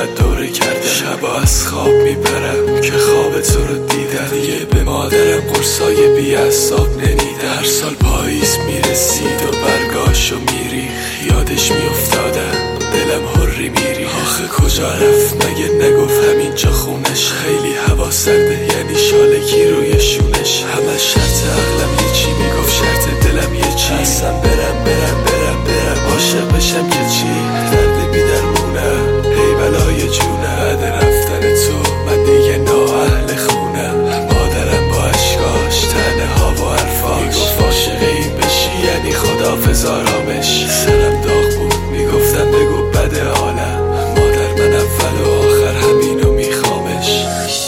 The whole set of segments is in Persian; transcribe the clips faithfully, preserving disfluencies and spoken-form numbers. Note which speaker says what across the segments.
Speaker 1: چقدر دوره کرده، شبا از خواب میپرم که خواب تو رو دیدم. دیگه به مادرم قرصای بی اعصاب نمیدم. هر سال پاییز میرسید و برگاشو میری، یادش میافتادم دلم هری میری. آخه کجا رفت مگه نگفت همینجا خونش؟ خیلی هوا سرده یعنی شالکی روی شونش. همه شرط عقلم یه چی میگفت، شرط دلم یه چی. اصلا برم برم برم برم عاشق بشم که چی؟ درد بی درمونم ای بلای جونم. بعد رفتن تو من دیگه نااهل خونم. مادرم با اشکاش تنه ها و حرفاش میگفت عاشق این بشی یعنی خداحافظ آرامش. سرم داغ بود میگفتم بگو بده حالم، مادر من اول و آخر همینو میخوامش.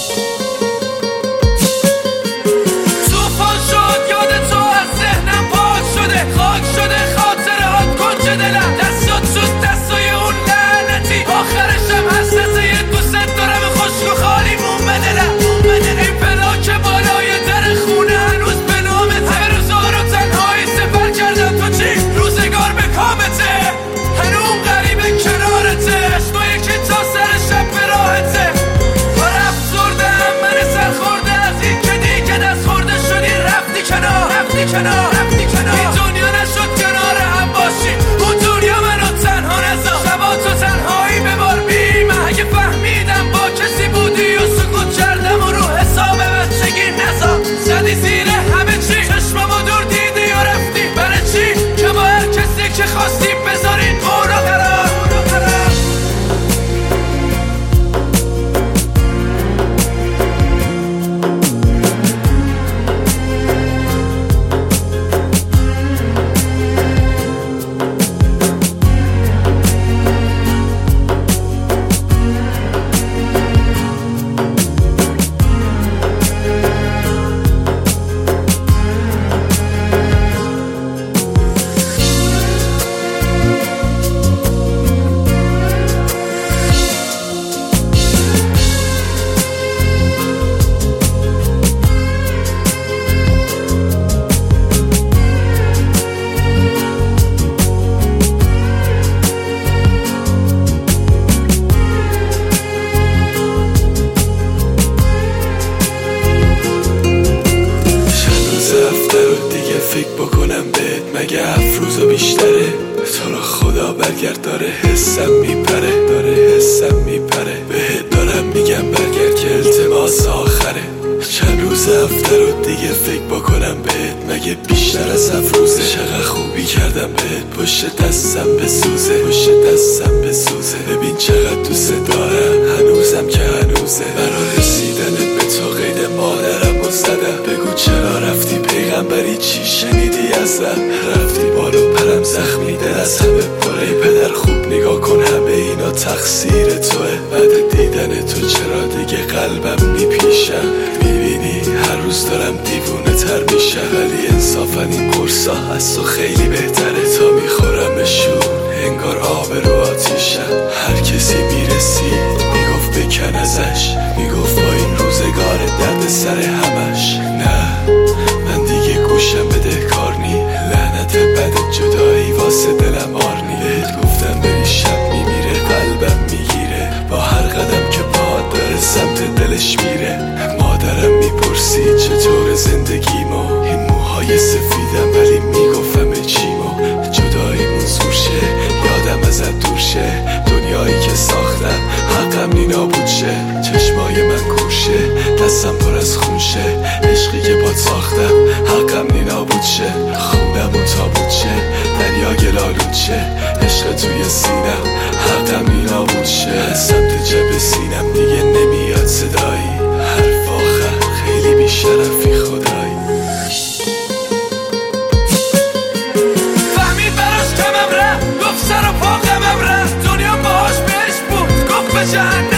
Speaker 2: توفان شد یاد تو از ذهنم پاک شده، خاک شده خاطره هات کنج دلم. دستات تو دستای اون لعنتی، آخرشم حسرت یه دوست دارم خشک و خالی مون به دلم. این پلاک بالای در خونه هنوز به نامته. همه روزا رو تنهایی سپر کردم تو چی؟ روزگار به کامته هنوز غریبه کنارته. اشمایی که تا سر شب به راحته. پر افسردم من سرخورده از این که دیگه دست خورده شدی. رفتی کنار رفتی کنار رفتی کنار. این دنیا نشد کنار هم باشیم، اون دنیا منو تنها نذار. شبا تو تنهایی ببار بی من. اگه فهمیدم با کسی بودی و سکوت کردم و رو حساب بچگی نذار. زدی زیر همه چی، چشممو دور دیدی و رفتی. برای چی؟ که با هر کسی که خواستی بذارین قور و قرار.
Speaker 1: فکر بکنم بهت مگه افروزا بیشتره؟ تو رو خدا برگرد داره حسم میپره، داره حسم میپره. بهت دارم میگم برگرد که التماس آخره. چند روز هفته رو دیگه فکر بکنم بهت مگه بیشتر از افروزه؟ چقدر خوبی کردم بهت پشت دستم بسوزه، پشت دستم بسوزه. ببین چقدر دوست دارم هنوزم که هنوزه. برای رسیدن به تو قید مادرم رو زدم. بگو چرا رفتی پیغمبری چی شنیدی ازم؟ رفتی بالو پرم زخمی دل از همه پره. پدر خوب نگاه کن همه اینا تقصیر توه. بعد دیدن تو چرا دیگه قلبم میپیشم؟ میبینی هر روز دارم دیوونه تر میشم. ولی انصافا این قرصا از تو خیلی بهتره. تا میخورمشون انگار آب رو آتیشم. هر کسی میرسید میگفت بکن ازش، میگفت با این روزگار درد سر همش. نه من دیگه گوشم بده کار نی. لعنت بد جدایی واسه دلم آرنی. بهت گفتم بری شب میمیره قلبم میگیره. با هر قدم که پاد داره سمت دلش میره. مادرم میپرسید چطور زندگیمو. این موهای سفیدم ولی میگفت همه چیمو. جداییمون زور شه یادم ازت دور شه. دنیایی که ساختم حقم نی نابود شه. چشمای من کورشه دستم پر از خون شه. عشقی که باد ساختم حقم نی نابود شه. خونمون تابود شه دریا گلالود شه. عشق توی سینم حقم نی نابود شه. از سمت جب سینم دیگه نمیاد صدایی. حرف آخر خیلی بیشرفی خدایی.
Speaker 2: فهمید براش کمم رفت، گفت سر و پا غمم رفت. دنیا باهاش بهش بود گفت به جهنم